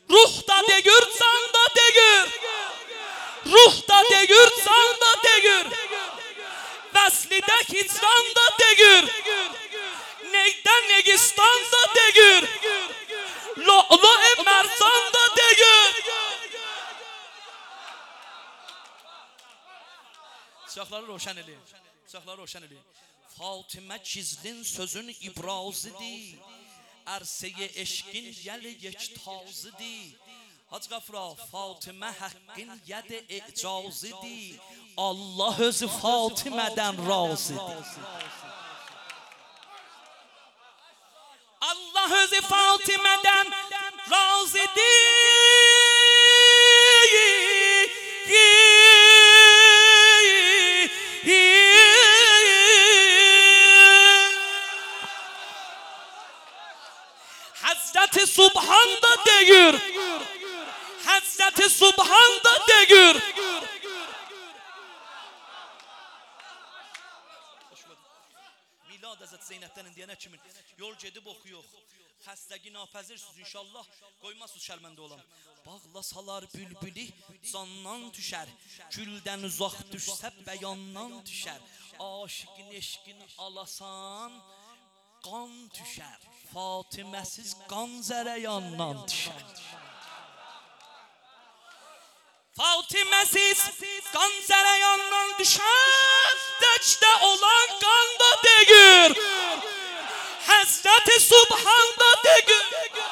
Ruh da deyir, can da deyir. Ruh da deyir, can da deyir. Vəslidə hicran da deyir. Neydən Negistan da deyir. Lo'lo-i mərcan da deyir. Siyahları roşan edin. Siyahları roşan edin. Fatimə gizlin sözün ibrazıdır. Ərsəyə eşqin yəli yektazıdır. Hacı Qafra, Fatimə haqqin yədi icazıdır. Allah özü Fatimədən razıdır. Allah özü Fatimədən razıdır. Hazreti Subhan da deyir. Hazreti Subhan da deyir. Milad Hazreti Zeynəbdən indiyənə kimin yol gedib oxuyuq. Xəstəgi napəzirsiniz inşallah. Qoymazsınız şərməndə olan. Bağlasalar bülbülü candan düşər. Güldən uzaq düşsə bəyandan düşər. Aşıqın eşqin alasan qan düşər. Fatiməsiz qan zərəyandan düşər. Fatiməsiz qan zərəyandan düşər. Dəcdə olan qan da deyir. Həzrəti Subhan da deyir.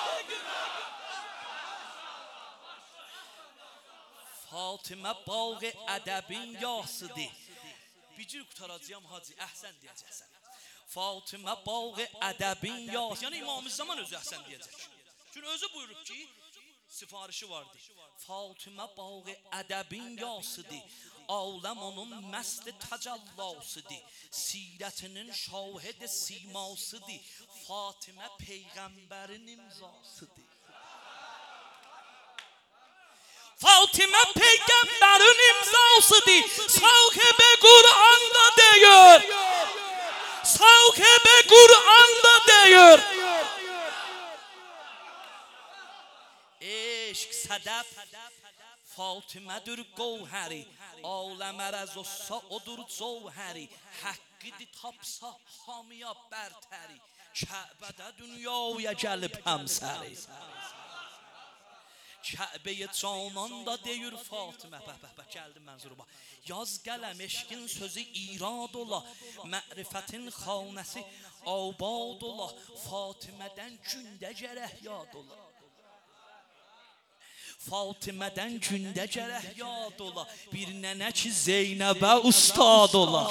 Fatimə bağı ədəbin yasıdır. Bir cür qutaracağım hacı, əhsən deyəcəksən. Fatimə bağı ədəbin yas. Yəni İmam-ı Zaman özü əhsən deyəcək. Çünki özü buyurub ki, sifarişi vardı. Fatimə bağı ədəbin yasıdır. Aləm onun məsli təcəllasıdır. Sirətinin şahid simasıdır. Fatimə peyğəmbərin imzasıdır. Fatimə peyğəmbərin imzasıdır. Sahibi Qur'anda deyir. Sahibi Qur'anda deyir. Eşq sədəf Fatimədir qovhəri. Aləm ərəz olsa odur covhəri. Haqqıdır tapsa hamiya bərtəri. Kəbədə dünyaya gəlib həmsəri. Kəbəyə canan da deyir Fatimə. Bəh, gəldim mənzuruma. Yaz qələm eşqin sözü irad ola. Mərifətin xanəsi abad ola. Fatimədən gündə gərək yad ola. Fatimədən gündə gərək yad ola. Bir nənə ki Zeynəbə ustad ola.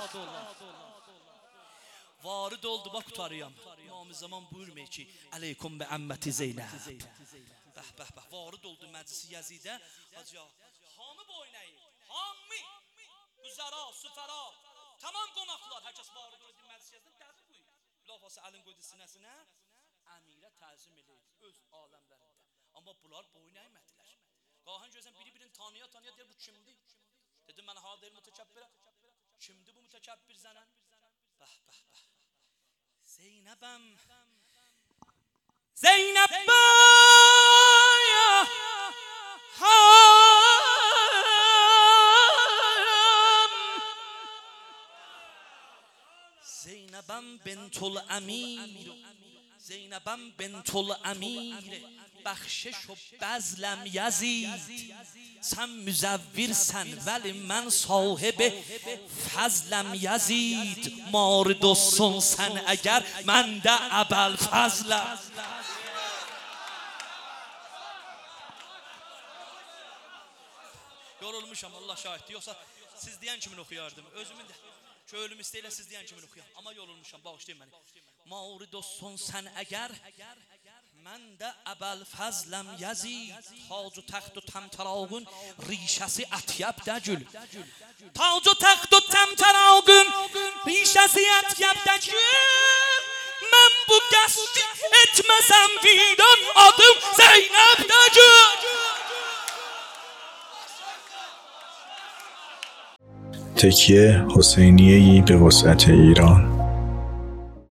Varid oldu, bax qutarıyam. İmam-ı Zaman buyurmuyor ki Əleykum bə əmməti Zeynəb. Bəh, varid oldu məclisi Yəzidə. Hacı, hamı boynayı, hamı, güzəra, süfəra, tamam qonaqlar, hər kəs varid oldu məclisi Yəzidə. Dəbi buyur. Lafası əlin qoydu sinəsinə, əmirə təzim eləyir öz aləmlərində. Amma bunlar boyun əymədilər. Qahan görsən biri-birini tanıya deyir, bu kimdir? Dedim, mən ha deyir mütəkəbbirə. Kimdir bu mütəkəbbir zənən? Bəh. Zeynəbəm. Zeynəbəm bintul əmir. Zeynəbəm bintul əmir. Bəxşiş و بذلم یزید sən müzəvvirsən vəli mən sahibi fəzləm یزید mard olsun sən əgər mən də əbəl fəzləm. Yorulmuşam Allah şahiddir. Yoxsa siz deyən kimin oxuyardım? Özümün də köylüm istəyirlər siz deyən kimin oxuyam. Amma yorulmuşam, bağışlayın məni. Mard olsun sən əgər mən də əbəl fəzləm Yezid. Tac-ı təxt و təmtərağın ریشəsi ətyəbdə gül. Tac-ı təxt و təmtərağın ریشəsi ətyəbdə gül. Mən bu qəsdi etməsəm viran adım Zeynəbdə gül. تکیه حسینیه‌ای به وسعت ایران.